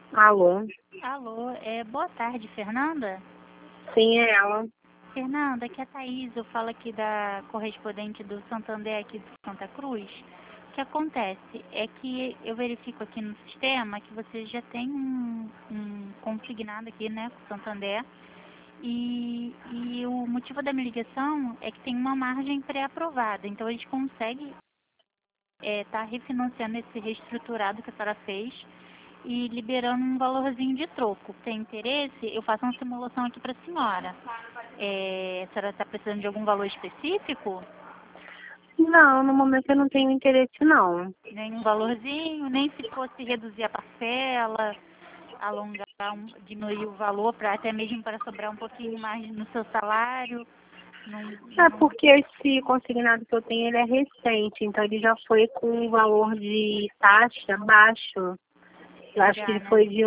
Alô? Alô, boa tarde, Fernanda? Sim, é ela. Fernanda, aqui é a Thaís, eu falo aqui da correspondente do Santander aqui de Santa Cruz. O que acontece é que eu verifico aqui no sistema que você já tem um consignado aqui, né, com o Santander, e o motivo da minha ligação é que tem uma margem pré-aprovada, então a gente consegue estar refinanciando esse reestruturado que a senhora fez e liberando um valorzinho de troco. Tem interesse? Eu faço uma simulação aqui para a senhora. A senhora está precisando de algum valor específico? Não, no momento eu não tenho interesse, não. Nenhum valorzinho, nem se fosse reduzir a parcela, alongar, diminuir o valor para até mesmo para sobrar um pouquinho mais no seu salário. Não, É não, porque esse consignado que eu tenho, ele é recente, então ele já foi com um valor de taxa baixo. Eu acho que já, ele né? foi de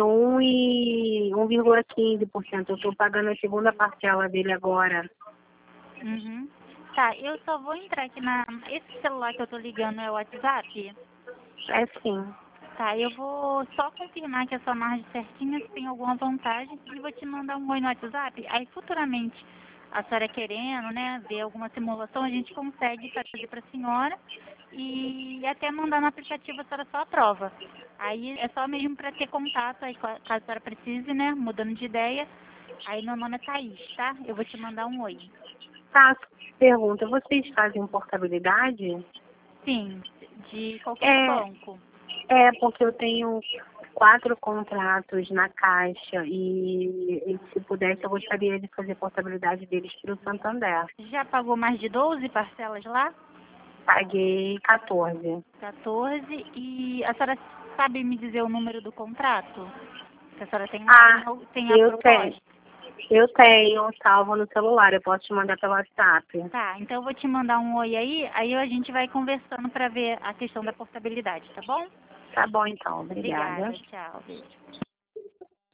1,15%. Eu estou pagando a segunda parcela dele agora. Uhum. Tá, eu só vou entrar aqui na. Esse celular que eu tô ligando é o WhatsApp? É sim. Tá, eu vou só confirmar que a sua margem certinha, se tem alguma vantagem, e vou te mandar um oi no WhatsApp. Aí futuramente, a senhora querendo, né, ver alguma simulação, a gente consegue fazer para a senhora e até mandar no aplicativo a senhora só aprova. Aí é só mesmo para ter contato, aí caso a senhora precise, né, mudando de ideia. Aí meu nome é Thaís, tá? Eu vou te mandar um oi. Tá, pergunta, vocês fazem portabilidade? Sim, de qualquer É, banco. porque eu tenho 4 contratos na Caixa e se pudesse eu gostaria de fazer portabilidade deles para o Santander. Já pagou mais de 12 parcelas lá? Paguei 14. 14. E a senhora sabe me dizer o número do contrato? Que a senhora tem lá, Ah, tem a eu tenho. proposta. Eu tenho salvo no celular, eu posso te mandar pelo WhatsApp. Tá, então eu vou te mandar um oi aí a gente vai conversando para ver a questão da portabilidade, tá bom? Tá bom então, obrigada. Obrigada, tchau, beijo.